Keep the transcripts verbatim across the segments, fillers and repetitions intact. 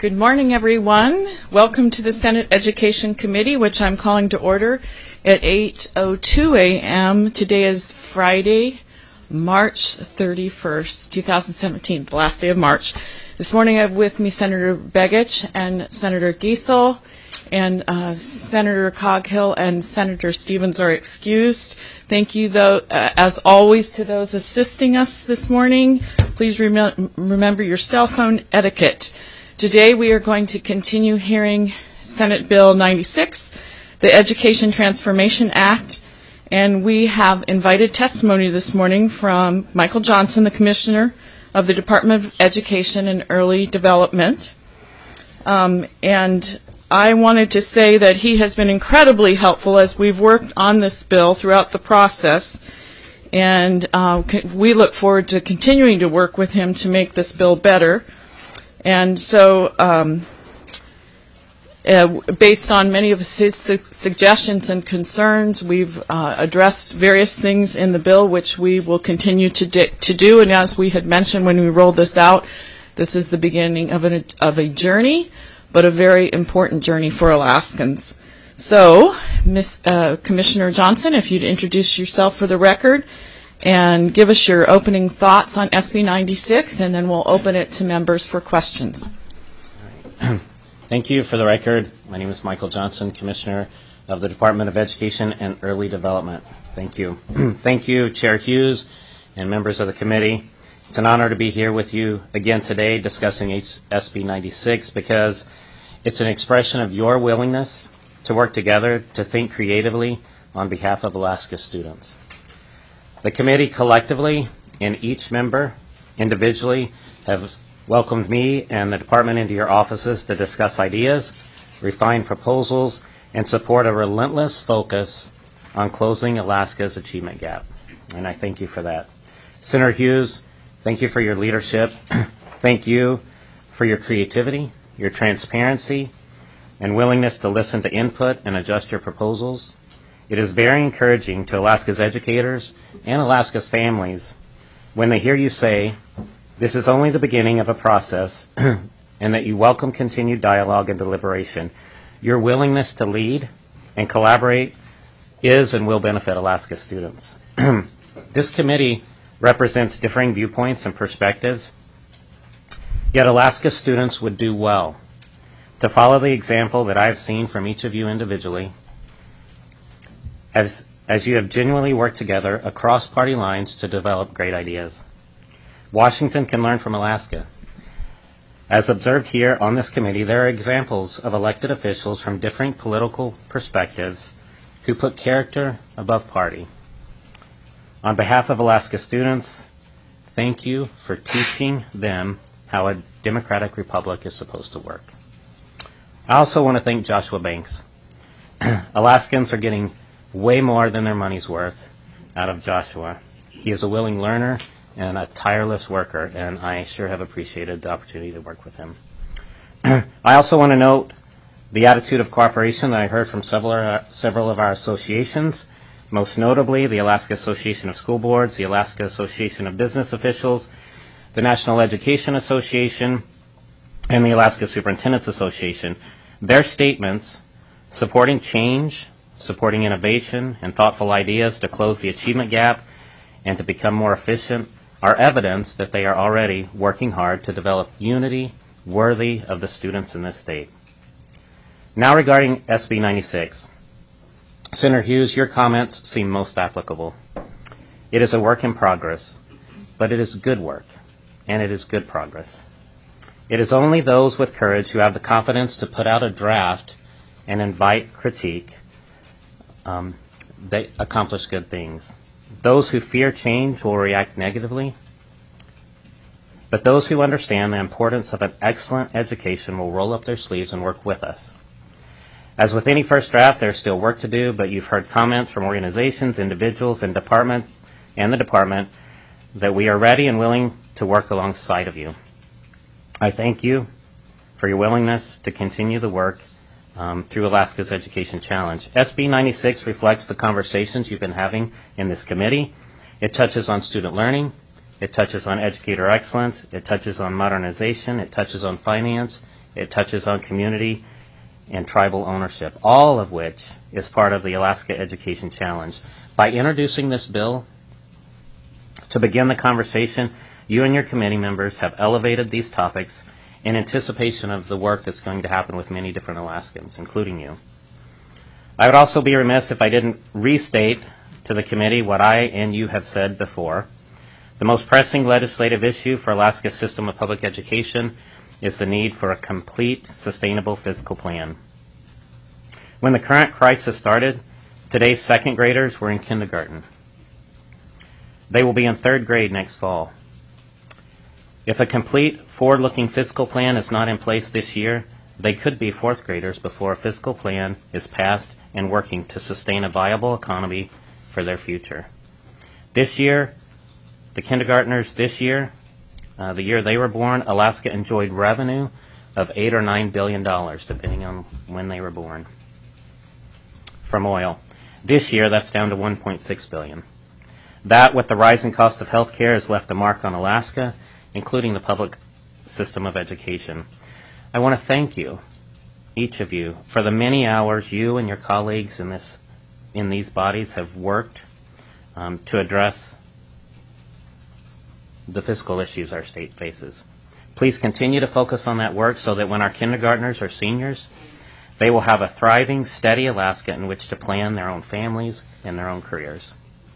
Good morning, everyone. Welcome to the Senate Education Committee, which I'm calling to order at eight oh two a.m. Today is Friday, March thirty-first, two thousand seventeen, the last day of March. This morning I have with me Senator Begich and Senator Giesel, and uh, Senator Coghill and Senator Stevens are excused. Thank you, though, uh, as always, to those assisting us this morning. Please rem- remember your cell phone etiquette. Today we are going to continue hearing Senate Bill ninety-six, the Education Transformation Act, and we have invited testimony this morning from Michael Johnson, the Commissioner of the Department of Education and Early Development. Um, and I wanted to say that he has been incredibly helpful as we've worked on this bill throughout the process, and uh, we look forward to continuing to work with him to make this bill better. And so, um, uh, based on many of his su- suggestions and concerns, we've uh, addressed various things in the bill, which we will continue to, di- to do. And as we had mentioned when we rolled this out, this is the beginning of, an, of a journey, but a very important journey for Alaskans. So, Miz Uh, Commissioner Johnson, if you'd introduce yourself for the record and give us your opening thoughts on S B ninety-six, and then we'll open it to members for questions. All right. Thank you. For the record, my name is Michael Johnson, Commissioner of the Department of Education and Early Development. Thank you. Thank you, Chair Hughes and members of the committee. It's an honor to be here with you again today discussing S B ninety-six because it's an expression of your willingness to work together to think creatively on behalf of Alaska students. The committee collectively and each member individually have welcomed me and the department into your offices to discuss ideas, refine proposals, and support a relentless focus on closing Alaska's achievement gap. And I thank you for that. Senator Hughes, thank you for your leadership. Thank you for your creativity, your transparency, and willingness to listen to input and adjust your proposals. It is very encouraging to Alaska's educators and Alaska's families when they hear you say, this is only the beginning of a process, and that you welcome continued dialogue and deliberation. Your willingness to lead and collaborate is and will benefit Alaska students. This committee represents differing viewpoints and perspectives, yet Alaska students would do well to follow the example that I have seen from each of you individually as, as you have genuinely worked together across party lines to develop great ideas. Washington can learn from Alaska. As observed here on this committee, there are examples of elected officials from different political perspectives who put character above party. On behalf of Alaska students, thank you for teaching them how a democratic republic is supposed to work. I also want to thank Joshua Banks. Alaskans are getting way more than their money's worth out of Joshua. He is a willing learner and a tireless worker, and I sure have appreciated the opportunity to work with him. I also want to note the attitude of cooperation that I heard from several, uh, several of our associations, most notably the Alaska Association of School Boards, the Alaska Association of Business Officials, the National Education Association, and the Alaska Superintendents Association. Their statements supporting change, supporting innovation, and thoughtful ideas to close the achievement gap and to become more efficient are evidence that they are already working hard to develop unity worthy of the students in this state. Now regarding S B ninety-six. Senator Hughes, your comments seem most applicable. It is a work in progress, but it is good work, and it is good progress. It is only those with courage who have the confidence to put out a draft and invite critique um, that accomplish good things. Those who fear change will react negatively, but those who understand the importance of an excellent education will roll up their sleeves and work with us. As with any first draft, there's still work to do, but you've heard comments from organizations, individuals, and department, and the department that we are ready and willing to work alongside of you. I thank you for your willingness to continue the work um, through Alaska's Education Challenge. S B ninety-six reflects the conversations you've been having in this committee. It touches on student learning. It touches on educator excellence. It touches on modernization. It touches on finance. It touches on community and tribal ownership, all of which is part of the Alaska Education Challenge. By introducing this bill, to begin the conversation, you and your committee members have elevated these topics in anticipation of the work that's going to happen with many different Alaskans, including you. I would also be remiss if I didn't restate to the committee what I and you have said before. The most pressing legislative issue for Alaska's system of public education is the need for a complete, sustainable fiscal plan. When the current crisis started, today's second graders were in kindergarten. They will be in third grade next fall. If a complete, forward-looking fiscal plan is not in place this year, they could be fourth graders before a fiscal plan is passed and working to sustain a viable economy for their future. This year, the kindergartners this year, uh, the year they were born, Alaska enjoyed revenue of eight or nine billion dollars, depending on when they were born, from oil. This year, that's down to one point six billion dollars. That, with the rising cost of health care, has left a mark on Alaska, including the public system of education. I want to thank you, each of you, for the many hours you and your colleagues in this, in these bodies have worked um, to address the fiscal issues our state faces. Please continue to focus on that work so that when our kindergartners are seniors, they will have a thriving, steady Alaska in which to plan their own families and their own careers.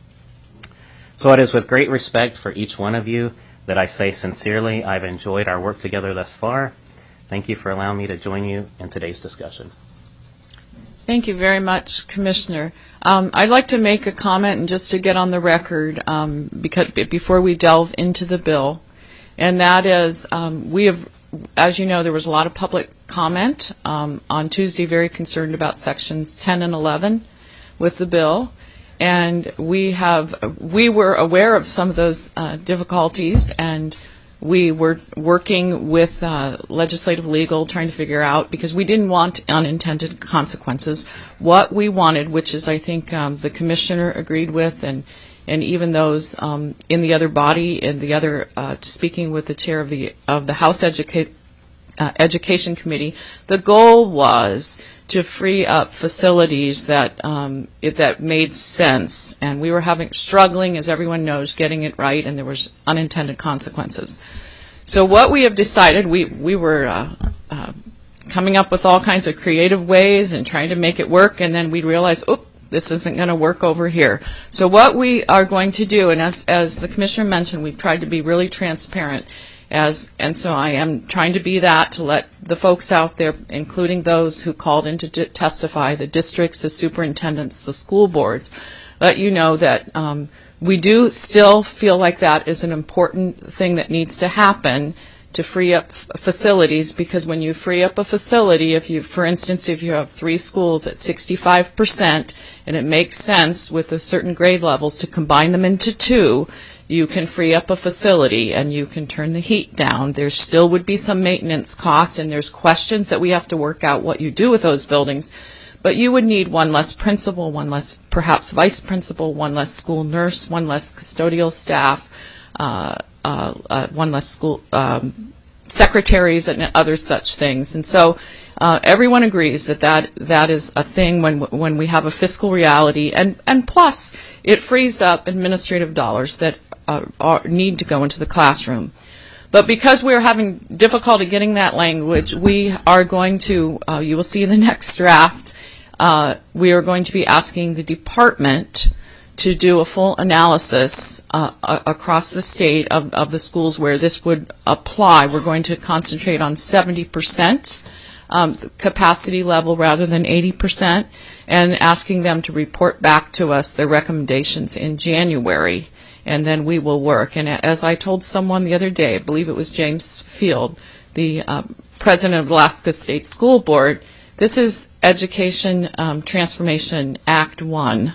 So it is with great respect for each one of you that I say sincerely, I've enjoyed our work together thus far. Thank you for allowing me to join you in today's discussion. Thank you very much, Commissioner. Um, I'd like to make a comment, and just to get on the record, um, because before we delve into the bill, and that is, um, we have, as you know, there was a lot of public comment um, on Tuesday, very concerned about sections ten and eleven with the bill. And we have, we were aware of some of those uh, difficulties, and we were working with uh, legislative legal, trying to figure out, because we didn't want unintended consequences, what we wanted, which is, I think, um, the commissioner agreed with, and and even those um, in the other body, in the other, uh, speaking with the chair of the of the House Educa- uh, Education Committee, the goal was to free up facilities that um, it, that made sense, and we were having struggling, as everyone knows, getting it right, and there was unintended consequences. So what we have decided, we we were uh, uh, coming up with all kinds of creative ways and trying to make it work, and then we realized, oh, this isn't going to work over here. So what we are going to do, and as as the commissioner mentioned, we've tried to be really transparent. As, and so I am trying to be that to let the folks out there, including those who called in to d- testify, the districts, the superintendents, the school boards, let you know that um, we do still feel like that is an important thing that needs to happen to free up f- facilities, because when you free up a facility, if you, for instance, if you have three schools at sixty-five percent and it makes sense with a certain grade levels to combine them into two, you can free up a facility and you can turn the heat down. There still would be some maintenance costs, and there's questions that we have to work out what you do with those buildings. But you would need one less principal, one less perhaps vice principal, one less school nurse, one less custodial staff, uh, uh, uh, one less school um, secretaries, and other such things. And so uh, everyone agrees that, that that is a thing when when we have a fiscal reality, and, and plus it frees up administrative dollars that Uh, are, need to go into the classroom. But because we're having difficulty getting that language, we are going to, uh, you will see in the next draft, uh, we are going to be asking the department to do a full analysis uh, a- across the state of, of the schools where this would apply. We're going to concentrate on seventy percent um, capacity level rather than eighty percent, and asking them to report back to us their recommendations in January. And then we will work. And as I told someone the other day, I believe it was James Field, the uh, president of Alaska State School Board, this is Education um, Transformation Act one.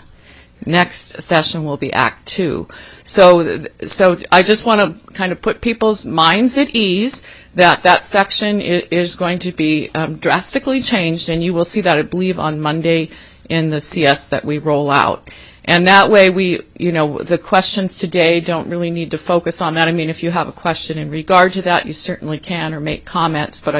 Next session will be Act two. So, so I just want to kind of put people's minds at ease that that section is going to be um, drastically changed, and you will see that, I believe, on Monday in the C S that we roll out. And that way we, you know, the questions today don't really need to focus on that. I mean, if you have a question in regard to that, you certainly can, or make comments. But I,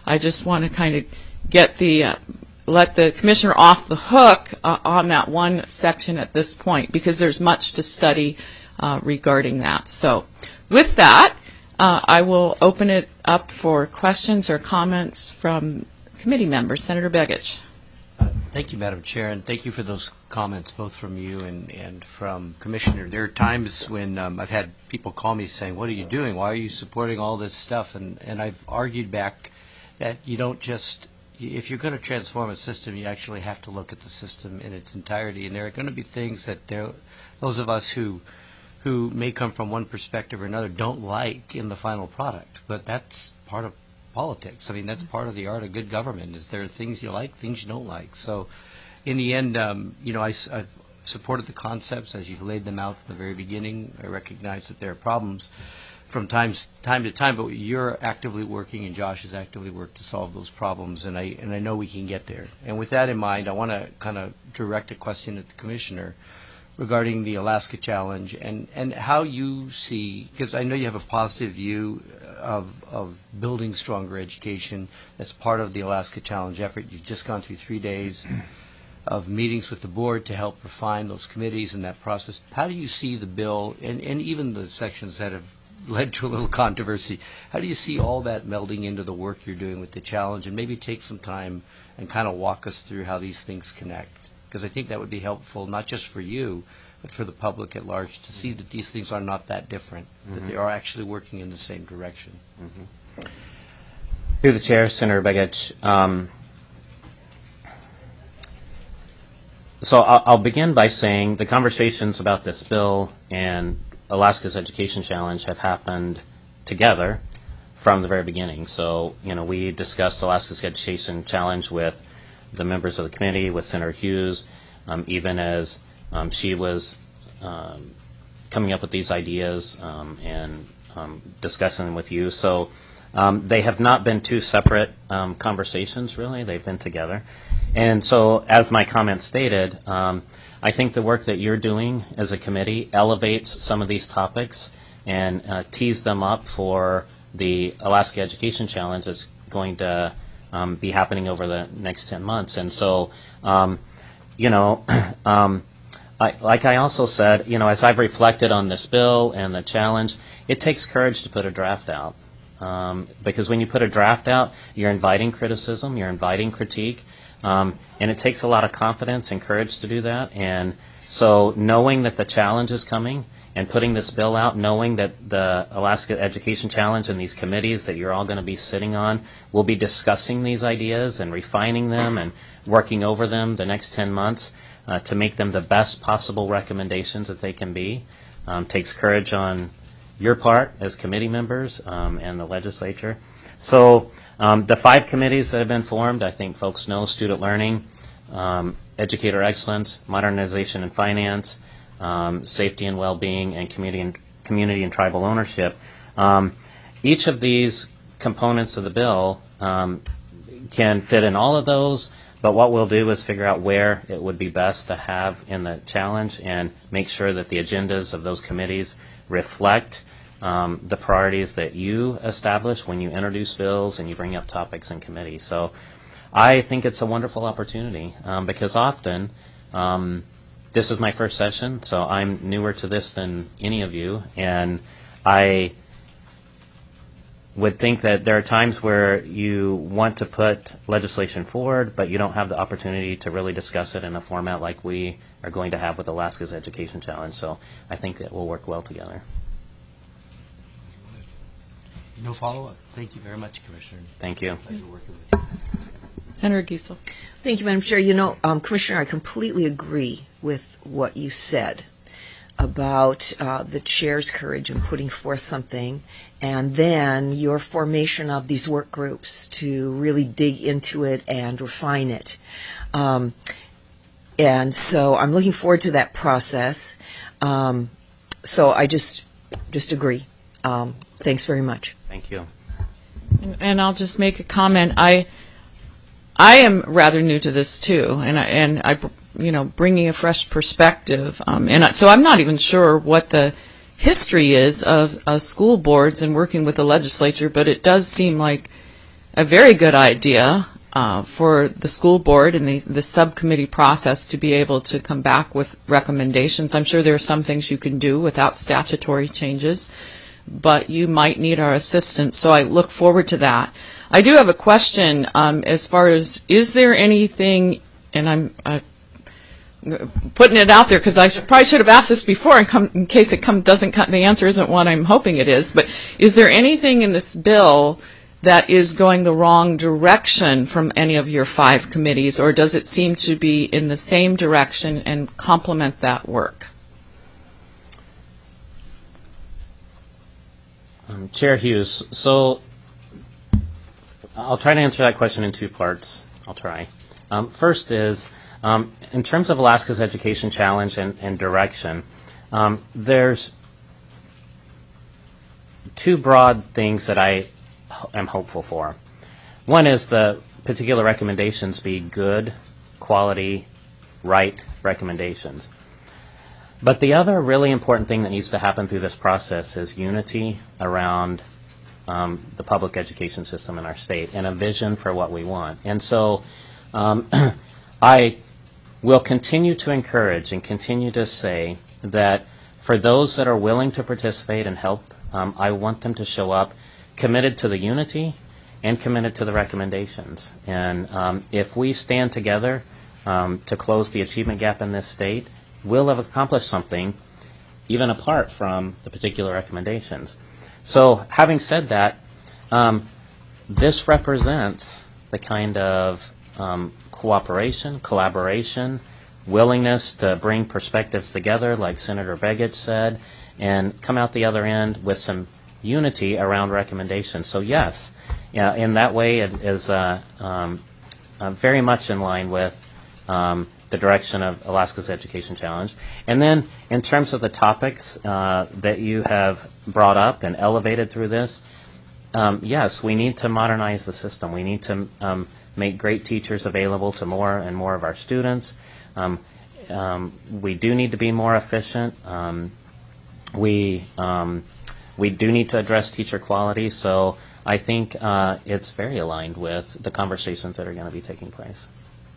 I just want to kind of get the, uh, let the commissioner off the hook uh, on that one section at this point, because there's much to study uh, regarding that. So with that, uh, I will open it up for questions or comments from committee members. Senator Begich. Thank you, Madam Chair, and thank you for those comments, both from you and, and from Commissioner. There are times when um, I've had people call me saying, what are you doing? Why are you supporting all this stuff? And, and I've argued back that you don't just, if you're going to transform a system, you actually have to look at the system in its entirety. And there are going to be things that there, those of us who, who may come from one perspective or another don't like in the final product. But that's part of politics. I mean, that's part of the art of good government, is there are things you like, things you don't like. So in the end, um, you know, I, I've supported the concepts as you've laid them out from the very beginning. I recognize that there are problems from times, time to time, but you're actively working and Josh has actively worked to solve those problems, and I, and I know we can get there. And with that in mind, I want to kind of direct a question at the Commissioner regarding the Alaska Challenge and, and how you see, because I know you have a positive view of, of building stronger education. That's part of the Alaska Challenge effort. You've just gone through three days of meetings with the board to help refine those committees and that process. How do you see the bill, and, and even the sections that have led to a little controversy, how do you see all that melding into the work you're doing with the challenge? And maybe take some time and kind of walk us through how these things connect. Because I think that would be helpful, not just for you, but for the public at large, to see that these things are not that different, mm-hmm. that they are actually working in the same direction. Mm-hmm. Through the chair, Senator Begich, um, so I'll, I'll begin by saying the conversations about this bill and Alaska's Education Challenge have happened together from the very beginning. So, you know, we discussed Alaska's Education Challenge with the members of the committee, with Senator Hughes, um, even as um, she was um, coming up with these ideas um, and um, discussing them with you. So um, they have not been two separate um, conversations, really. They've been together. And so, as my comment stated, um, I think the work that you're doing as a committee elevates some of these topics and uh, tees them up for the Alaska Education Challenge that's going to Um, be happening over the next ten months. And so, um, you know, um, I, like I also said, you know, as I've reflected on this bill and the challenge, it takes courage to put a draft out. Um, because when you put a draft out, you're inviting criticism, you're inviting critique, um, and it takes a lot of confidence and courage to do that. And so knowing that the challenge is coming and putting this bill out, knowing that the Alaska Education Challenge and these committees that you're all going to be sitting on will be discussing these ideas and refining them and working over them the next ten months uh, to make them the best possible recommendations that they can be, um, takes courage on your part as committee members um, and the legislature. So um, the five committees that have been formed, I think folks know: student learning, um, educator excellence, modernization and finance, Um, safety and well-being, and community and, community and tribal ownership. Um, each of these components of the bill um, can fit in all of those, but what we'll do is figure out where it would be best to have in the challenge and make sure that the agendas of those committees reflect um, the priorities that you establish when you introduce bills and you bring up topics in committee. So I think it's a wonderful opportunity um, because often um, this is my first session, so I'm newer to this than any of you, and I would think that there are times where you want to put legislation forward, but you don't have the opportunity to really discuss it in a format like we are going to have with Alaska's Education Challenge. So I think that will work well together. No follow-up. Thank you very much, Commissioner. Thank you. Pleasure working with you. Senator Giesel. Thank you, Madam Chair. You know, um, Commissioner, I completely agree with what you said about uh, the chair's courage in putting forth something, and then your formation of these work groups to really dig into it and refine it. Um, and so I'm looking forward to that process. Um, so I just just agree. Um, thanks very much. Thank you. And, and I'll just make a comment. I I am rather new to this too, and I, and I, you know, bringing a fresh perspective. Um, and I, so I'm not even sure what the history is of uh, school boards and working with the legislature, but it does seem like a very good idea uh, for the school board and the, the subcommittee process to be able to come back with recommendations. I'm sure there are some things you can do without statutory changes, but you might need our assistance, so I look forward to that. I do have a question um, as far as, is there anything, and I'm uh, putting it out there because I should, probably should have asked this before in, come, in case it come, doesn't come, the answer isn't what I'm hoping it is, but is there anything in this bill that is going the wrong direction from any of your five committees, or does it seem to be in the same direction and complement that work? Um, Chair Hughes, so I'll try to answer that question in two parts. I'll try. Um, first is, um, in terms of Alaska's Education Challenge and, and direction, um, there's two broad things that I am hopeful for. One is the particular recommendations be good, quality, right recommendations. But the other really important thing that needs to happen through this process is unity around um, the public education system in our state and a vision for what we want. And so um, I will continue to encourage and continue to say that for those that are willing to participate and help, um, I want them to show up committed to the unity and committed to the recommendations. And um, if we stand together um, to close the achievement gap in this state, we'll have accomplished something even apart from the particular recommendations. So having said that, um, this represents the kind of um, cooperation, collaboration, willingness to bring perspectives together, like Senator Begich said, and come out the other end with some unity around recommendations. So yes, yeah, in that way it is uh, um, uh, very much in line with um, the direction of Alaska's Education Challenge. And then in terms of the topics uh, that you have brought up and elevated through this, um, yes, we need to modernize the system. We need to um, make great teachers available to more and more of our students. Um, um, we do need to be more efficient. Um, we um, we do need to address teacher quality. So I think uh, it's very aligned with the conversations that are going to be taking place.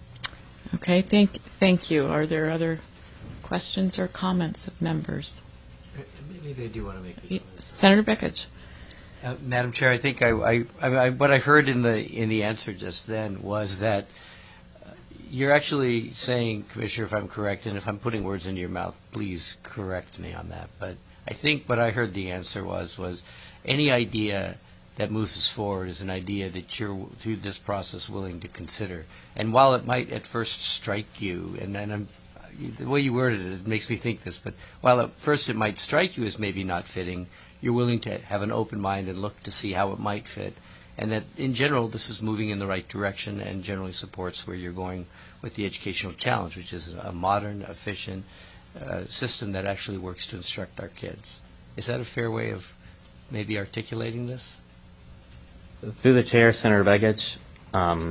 Okay, thank, thank you. Are there other questions or comments of members? Maybe I do want to make a comment. Senator Begich. Uh, Madam Chair, I think I, I, I, what I heard in the in the answer just then was that uh, you're actually saying, Commissioner, if I'm correct, and if I'm putting words into your mouth, please correct me on that. But I think what I heard the answer was was any idea that moves us forward is an idea that you're, through this process, willing to consider. And while it might at first strike you, and, and I'm, the way you worded it, it makes me think this, but while at first it might strike you as maybe not fitting, you're willing to have an open mind and look to see how it might fit. And that, in general, this is moving in the right direction and generally supports where you're going with the educational challenge, which is a modern, efficient uh, system that actually works to instruct our kids. Is that a fair way of maybe articulating this? Through the chair, Senator Begich, um,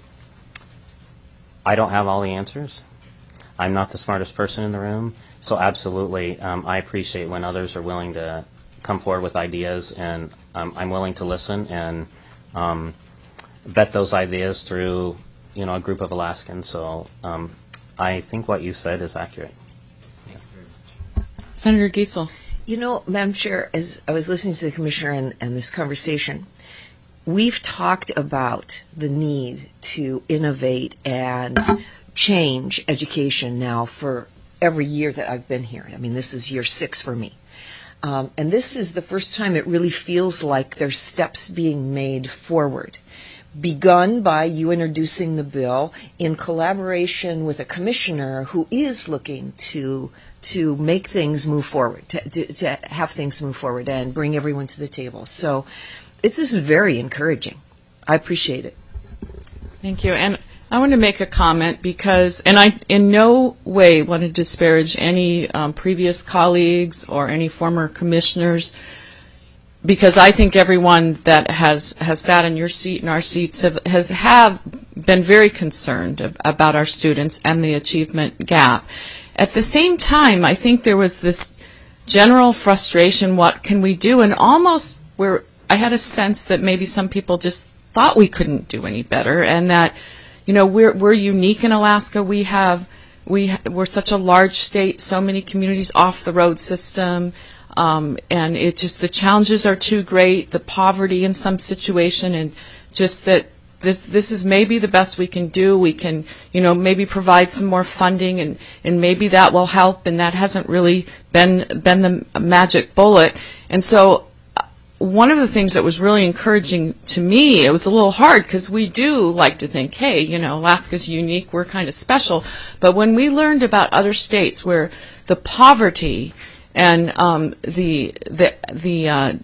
I don't have all the answers. I'm not the smartest person in the room, so absolutely, um, I appreciate when others are willing to come forward with ideas, and um, I'm willing to listen and um, vet those ideas through, you know, a group of Alaskans. So um, I think what you said is accurate. Thank you very much. Senator Giesel. You know, Madam Chair, as I was listening to the Commissioner and, and this conversation, we've talked about the need to innovate and change education now for every year that I've been here. I mean, this is year six for me. Um, and this is the first time it really feels like there's steps being made forward, begun by you introducing the bill in collaboration with a commissioner who is looking to to make things move forward, to, to, to have things move forward and bring everyone to the table. So it's, this is very encouraging. I appreciate it. Thank you. And I want to make a comment because, and I in no way want to disparage any um, previous colleagues or any former commissioners, because I think everyone that has, has sat in your seat and our seats have, has have been very concerned ab- about our students and the achievement gap. At the same time, I think there was this general frustration, what can we do? And almost where I had a sense that maybe some people just thought we couldn't do any better, and that, you know, we're we're unique in Alaska. We have we ha- we're such a large state, so many communities off the road system, um, and it just the challenges are too great, the poverty in some situation, and just that this this is maybe the best we can do. We can, you know, maybe provide some more funding, and, and maybe that will help, and that hasn't really been been the magic bullet. And so one of the things that was really encouraging to me, it was a little hard because we do like to think, hey, you know, Alaska's unique, we're kind of special. But when we learned about other states where the poverty and um, the the the uh,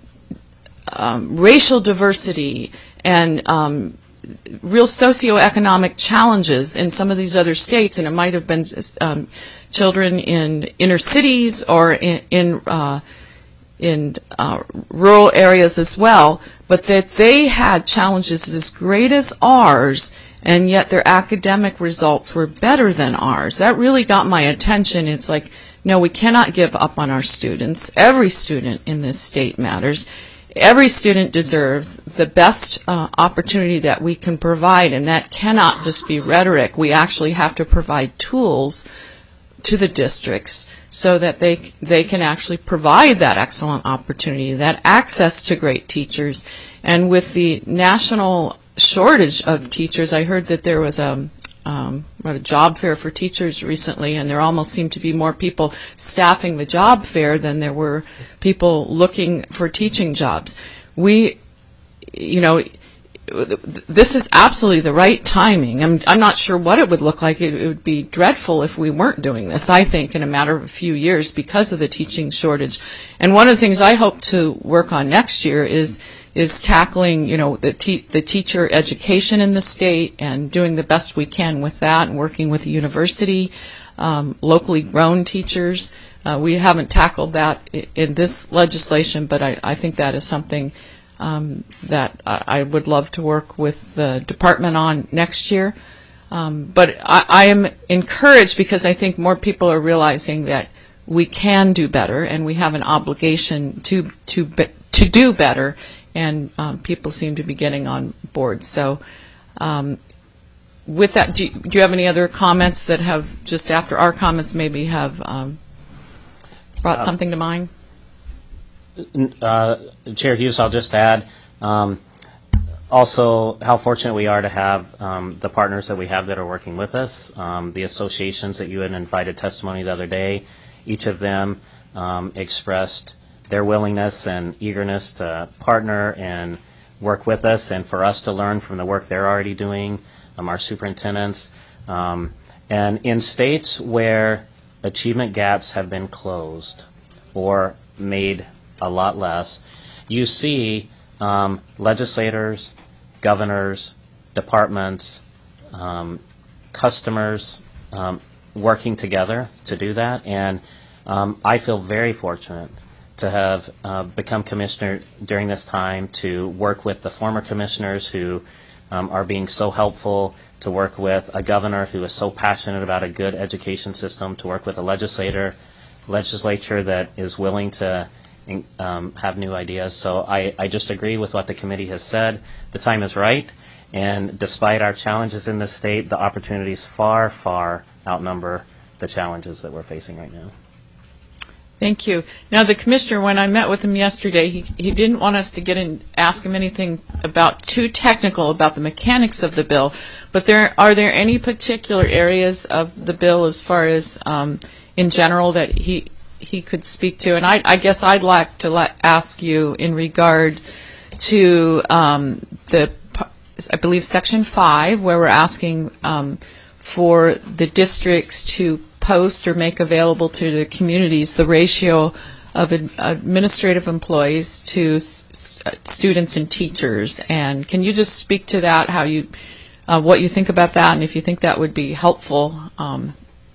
um, racial diversity and um, real socioeconomic challenges in some of these other states, and it might have been um, children in inner cities or in, in uh, in uh, rural areas as well, but that they had challenges as great as ours, and yet their academic results were better than ours. That really got my attention. It's like, no, we cannot give up on our students. Every student in this state matters. Every student deserves the best uh, opportunity that we can provide, and that cannot just be rhetoric. We actually have to provide tools to the districts so that they they can actually provide that excellent opportunity, that access to great teachers. And with the national shortage of teachers, I heard that there was a, um, a job fair for teachers recently, and there almost seemed to be more people staffing the job fair than there were people looking for teaching jobs. We, you know, this is absolutely the right timing. I'm, I'm not sure what it would look like. It, it would be dreadful if we weren't doing this, I think, in a matter of a few years because of the teaching shortage. And one of the things I hope to work on next year is is tackling, you know, the, te- the teacher education in the state and doing the best we can with that, and working with the university, um, locally grown teachers. Uh, we haven't tackled that in, in this legislation, but I, I think that is something Um, that I, I would love to work with the department on next year. Um, but I, I am encouraged because I think more people are realizing that we can do better, and we have an obligation to to be, to do better, and um, people seem to be getting on board. So um, with that, do you, do you have any other comments that have, just after our comments, maybe have um, brought uh, something to mind? Uh, Chair Hughes, I'll just add um, also how fortunate we are to have um, the partners that we have that are working with us, um, the associations that you had invited testimony the other day. Each of them um, expressed their willingness and eagerness to partner and work with us, and for us to learn from the work they're already doing, um, our superintendents. Um, and in states where achievement gaps have been closed or made a lot less, you see um, legislators, governors, departments, um, customers um, working together to do that. And um, I feel very fortunate to have uh, become commissioner during this time, to work with the former commissioners who um, are being so helpful, to work with a governor who is so passionate about a good education system, to work with a legislator, legislature that is willing to Um, have new ideas. So I, I just agree with what the committee has said. The time is right, and despite our challenges in this state, the opportunities far, far outnumber the challenges that we're facing right now. Thank you. Now, the commissioner, when I met with him yesterday, he, he didn't want us to get in, ask him anything about too technical about the mechanics of the bill, but there are there any particular areas of the bill as far as um, in general that he he could speak to? And I, I guess I'd like to let, ask you in regard to um, the, I believe, Section five, where we're asking um, for the districts to post or make available to the communities the ratio of ad, administrative employees to s- students and teachers. And can you just speak to that, how you, uh, what you think about that, and if you think that would be helpful? Um,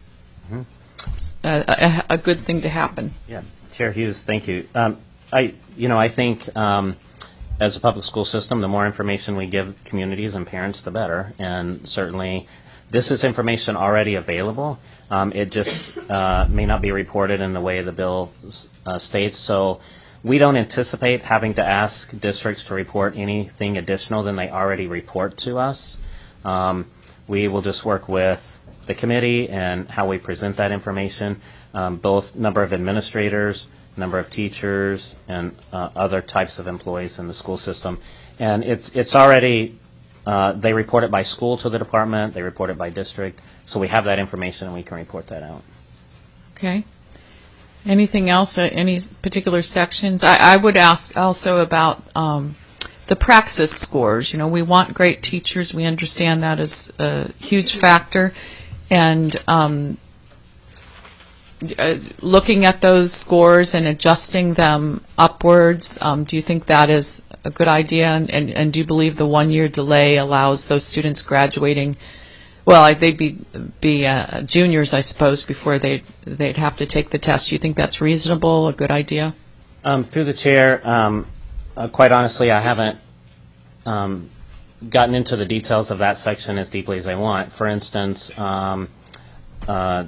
A, a, a good thing to happen. Yeah, Chair Hughes, thank you. Um, I, you know, I think um, as a public school system, the more information we give communities and parents, the better. And certainly, this is information already available. Um, it just uh, may not be reported in the way the bill uh, states. So, we don't anticipate having to ask districts to report anything additional than they already report to us. Um, we will just work with the committee and how we present that information, um, both number of administrators, number of teachers, and uh, other types of employees in the school system. And it's it's already, uh, they report it by school to the department, they report it by district, so we have that information and we can report that out. Okay. Anything else, uh, any particular sections? I, I would ask also about um, the praxis scores. You know, we want great teachers. We understand that is a huge factor. And um, uh, looking at those scores and adjusting them upwards, um, do you think that is a good idea? And, and, and do you believe the one-year delay allows those students graduating? Well, they'd be be uh, juniors, I suppose, before they'd, they'd have to take the test. Do you think that's reasonable, a good idea? Um, through the chair, um, uh, quite honestly, I haven't um, gotten into the details of that section as deeply as I want. For instance, um, uh,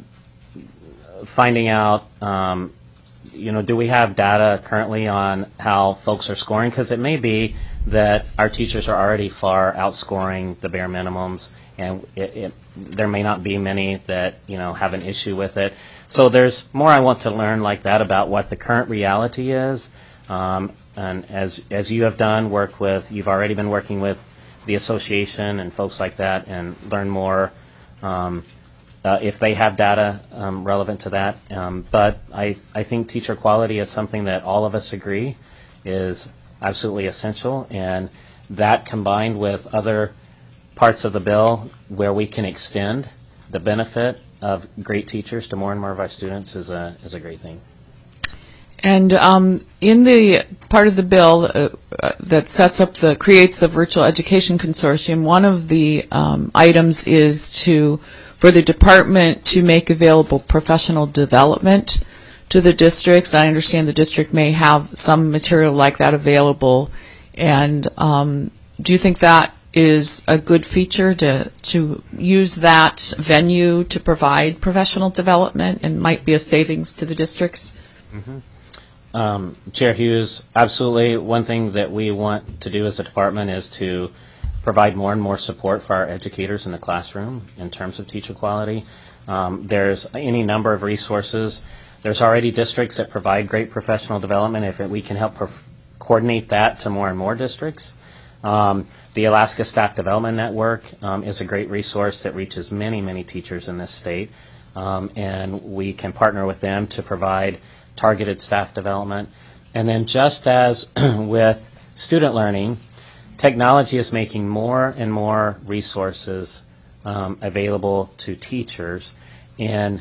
finding out, um, you know, do we have data currently on how folks are scoring? Because it may be that our teachers are already far outscoring the bare minimums, and it, it, there may not be many that, you know, have an issue with it. So there's more I want to learn like that about what the current reality is. Um, and as as you have done, work with, you've already been working with the association and folks like that, and learn more um, uh, if they have data um, relevant to that. Um, but I, I think teacher quality is something that all of us agree is absolutely essential, and that combined with other parts of the bill where we can extend the benefit of great teachers to more and more of our students is a is a great thing. And um, in the part of the bill uh, uh, that sets up the creates the Virtual Education Consortium, one of the um, items is to for the department to make available professional development to the districts. I understand the district may have some material like that available, and um, do you think that is a good feature to to use that venue to provide professional development and might be a savings to the districts? Mm-hmm. Um, Chair Hughes, absolutely. One thing that we want to do as a department is to provide more and more support for our educators in the classroom in terms of teacher quality. Um, there's any number of resources. There's already districts that provide great professional development. If we can help perf- coordinate that to more and more districts. Um, the Alaska Staff Development Network um, is a great resource that reaches many, many teachers in this state. Um, and we can partner with them to provide targeted staff development. And then just as with student learning, technology is making more and more resources um, available to teachers in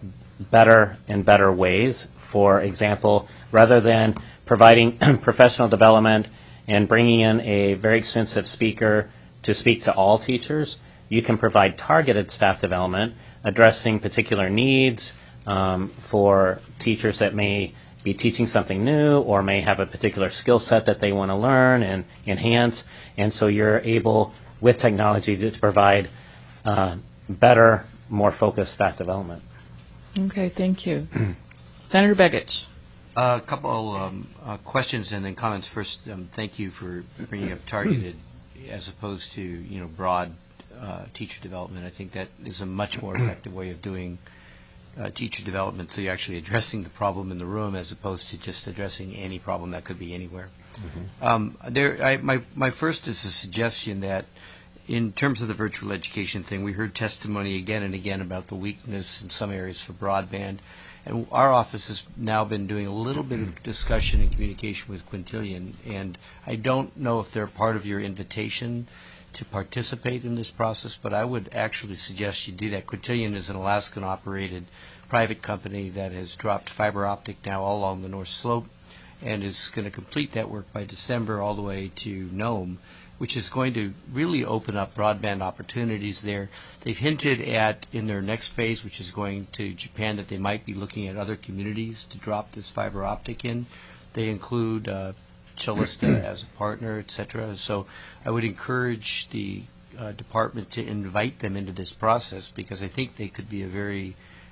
better and better ways. For example, rather than providing professional development and bringing in a very expensive speaker to speak to all teachers, you can provide targeted staff development addressing particular needs um, for teachers that may be teaching something new or may have a particular skill set that they want to learn and enhance. And so you're able, with technology, to provide uh, better, more focused staff development. Okay, thank you. Senator Begich. A couple um, uh, questions and then comments. First, um, thank you for bringing up targeted as opposed to, you know, broad uh, teacher development. I think that is a much more effective way of doing uh, teacher development, so you're actually addressing the problem in the room as opposed to just addressing any problem that could be anywhere. Mm-hmm. Um, there, I, my, my first is a suggestion that in terms of the virtual education thing, we heard testimony again and again about the weakness in some areas for broadband. And our office has now been doing a little bit of discussion and communication with Quintillion, and I don't know if they're part of your invitation to participate in this process, but I would actually suggest you do that. Quintillion is an Alaskan-operated private company that has dropped fiber optic now all along the North Slope and is going to complete that work by December all the way to Nome, which is going to really open up broadband opportunities there. They've hinted at, in their next phase, which is going to Japan, that they might be looking at other communities to drop this fiber optic in. They include uh, Chilista as a partner, et cetera. So I would encourage the uh, department to invite them into this process because I think they could be a very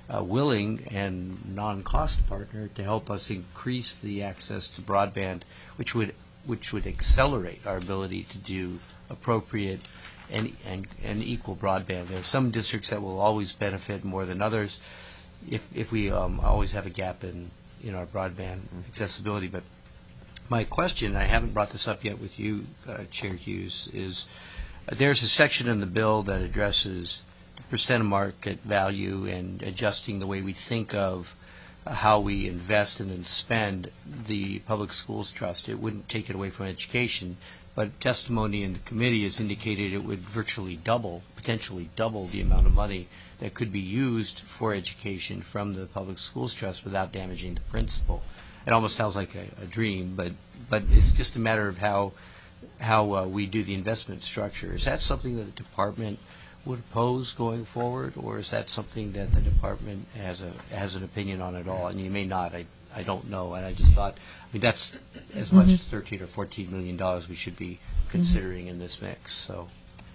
uh, willing and non-cost partner to help us increase the access to broadband, which would which would accelerate our ability to do appropriate and, and, and equal broadband. There are some districts that will always benefit more than others if, if we um, always have a gap in, in our broadband accessibility. But my question, I haven't brought this up yet with you, uh, Chair Hughes, is uh, there's a section in the bill that addresses percent of market value and adjusting the way we think of uh, how we invest and then spend the public schools trust. It wouldn't take it away from education, but testimony in the committee has indicated it would virtually double, potentially double the amount of money that could be used for education from the public schools trust without damaging the principle. It almost sounds like a, a dream, but but it's just a matter of how how uh, we do the investment structure. Is that something that the department would oppose going forward, or is that something that the department has a has an opinion on at all? And you may not. I I don't know. And I just thought, I mean, that's as much Mm-hmm. as thirteen or fourteen million dollars we should be considering in this mix. So,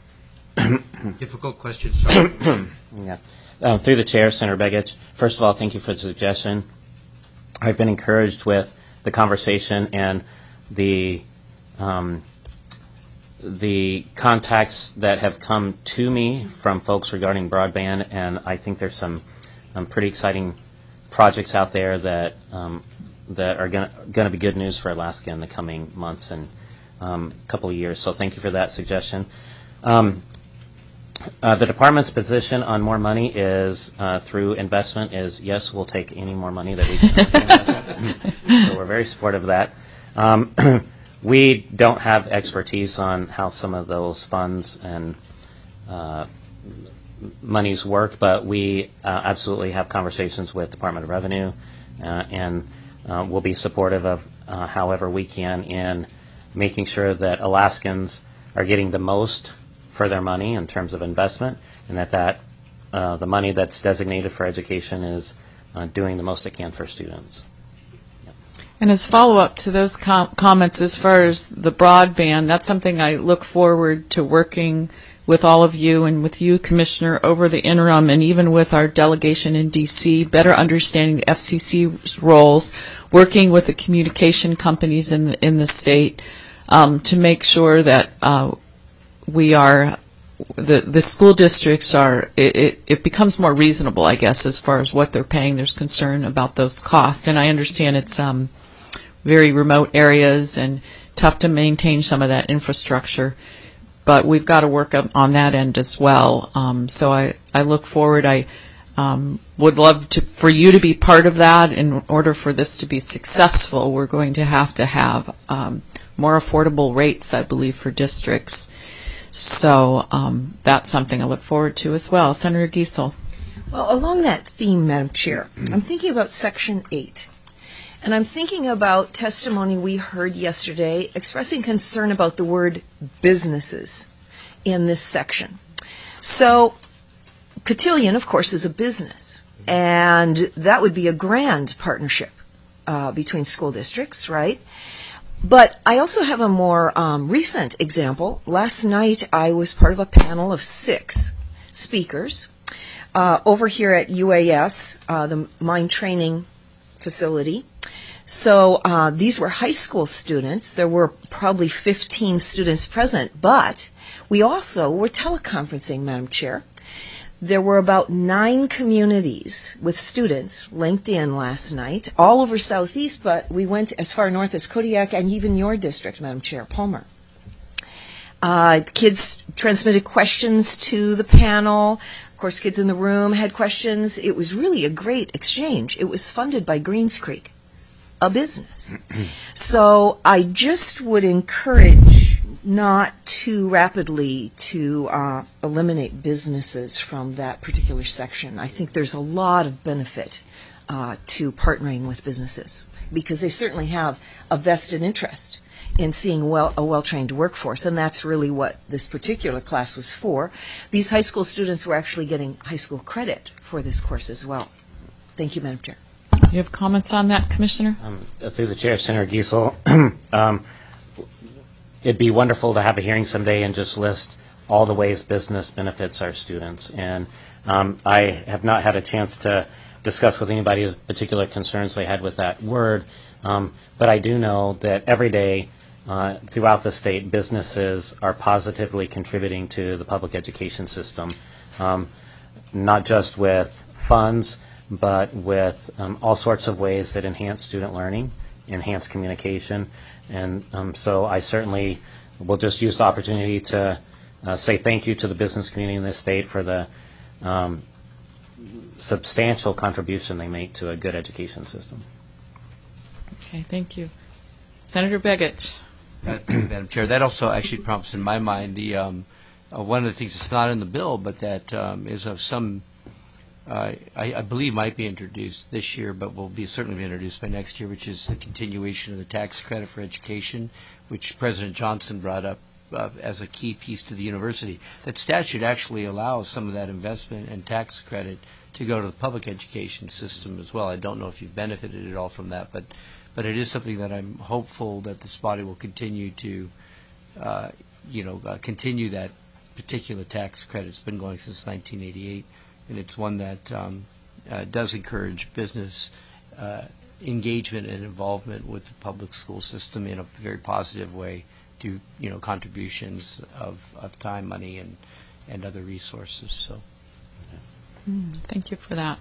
difficult question. Sorry. Yeah. Um, through the chair, Senator Begich, first of all, thank you for the suggestion. I've been encouraged with the conversation and the um, the contacts that have come to me from folks regarding broadband, and I think there's some um, pretty exciting projects out there that um, that are going to be good news for Alaska in the coming months and um, couple of years. So thank you for that suggestion. Um, uh, the department's position on more money is uh, through investment is yes, we'll take any more money that we can for investment. So we're very supportive of that. Um, we don't have expertise on how some of those funds and uh, monies work, but we uh, absolutely have conversations with Department of Revenue, uh, and uh, we'll be supportive of uh, however we can in making sure that Alaskans are getting the most for their money in terms of investment, and that, that uh, the money that's designated for education is uh, doing the most it can for students. And as follow-up to those com- comments as far as the broadband, that's something I look forward to working with all of you and with you, Commissioner, over the interim, and even with our delegation in D C, better understanding the F C C's roles, working with the communication companies in the, in the state um, to make sure that uh, we are, the, the school districts are, it, it, it becomes more reasonable, I guess, as far as what they're paying. There's concern about those costs, and I understand it's um, very remote areas and tough to maintain some of that infrastructure. But we've got to work on that end as well. Um, so I, I look forward. I um, would love to, for you to be part of that. In order for this to be successful, we're going to have to have um, more affordable rates, I believe, for districts. So um, that's something I look forward to as well. Senator Giesel. Well, along that theme, Madam Chair, I'm thinking about Section eight. And I'm thinking about testimony we heard yesterday expressing concern about the word businesses in this section. So Cotillion, of course, is a business, and that would be a grand partnership uh, between school districts, right? But I also have a more um, recent example. Last night I was part of a panel of six speakers uh, over here at U A S, uh, the mine training facility. So uh, these were high school students. There were probably fifteen students present, but we also were teleconferencing, Madam Chair. There were about nine communities with students linked in last night, all over Southeast, but we went as far north as Kodiak and even your district, Madam Chair, Palmer. Uh, kids transmitted questions to the panel. Of course, kids in the room had questions. It was really a great exchange. It was funded by Greens Creek, a business. So I just would encourage not too rapidly to uh, eliminate businesses from that particular section. I think there's a lot of benefit uh, to partnering with businesses because they certainly have a vested interest in seeing well, a well-trained workforce, and that's really what this particular class was for. These high school students were actually getting high school credit for this course as well. Thank you, Madam Chair. You have comments on that, Commissioner? Um, through the chair, Senator Giesel, um, it'd be wonderful to have a hearing someday and just list all the ways business benefits our students. And um, I have not had a chance to discuss with anybody the particular concerns they had with that word, um, but I do know that every day uh, throughout the state, businesses are positively contributing to the public education system, um, not just with funds, but with um, all sorts of ways that enhance student learning, enhance communication. And um, so I certainly will just use the opportunity to uh, say thank you to the business community in this state for the um, substantial contribution they make to a good education system. Okay, thank you. Senator Begich. Uh, Madam Chair, that also actually prompts in my mind the um, uh, one of the things that's not in the bill, but that um, is of some, uh, I, I believe might be introduced this year, but will be certainly be introduced by next year, which is the continuation of the tax credit for education, which President Johnson brought up uh, as a key piece to the university. That statute actually allows some of that investment and tax credit to go to the public education system as well. I don't know if you've benefited at all from that, but but it is something that I'm hopeful that this body will continue to, uh, you know, uh, continue that particular tax credit. It's been going since nineteen eighty-eight, and it's one that um, uh, does encourage business uh, engagement and involvement with the public school system in a very positive way through, you know, contributions of, of time, money, and, and other resources. So. Mm, thank you for that.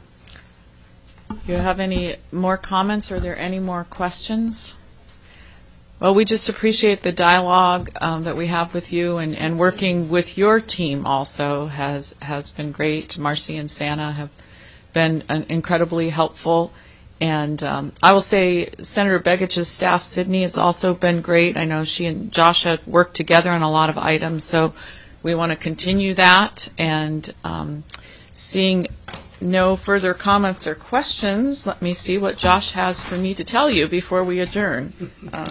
Do you have any more comments? Are there any more questions? Well, we just appreciate the dialogue um, that we have with you, and, and working with your team also has has been great. Marcy and Santa have been uh, incredibly helpful. And um, I will say Senator Begich's staff, Sydney, has also been great. I know she and Josh have worked together on a lot of items, so we want to continue that. And um, seeing no further comments or questions, let me see what Josh has for me to tell you before we adjourn. Uh,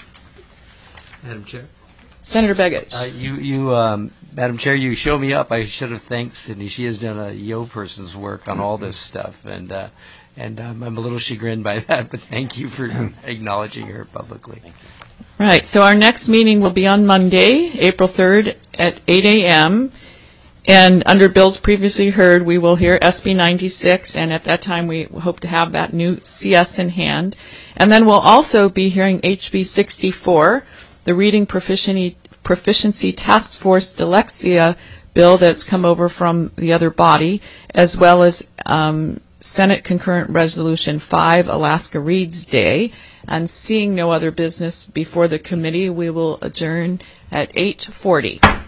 Madam Chair. Senator Begich. Uh, you, you, um, Madam Chair, you show me up. I should have thanked Sydney. She has done a yo person's work on all this stuff, and uh, and um, I'm a little chagrined by that. But thank you for acknowledging her publicly. Right. So our next meeting will be on Monday, April third at eight a.m. And under bills previously heard, we will hear S B ninety-six, and at that time we hope to have that new C S in hand. And then we'll also be hearing H B sixty-four, the Reading Proficiency, Proficiency Task Force Dyslexia bill that's come over from the other body, as well as um, Senate Concurrent Resolution five, Alaska Reads Day. And seeing no other business before the committee, we will adjourn at eight forty.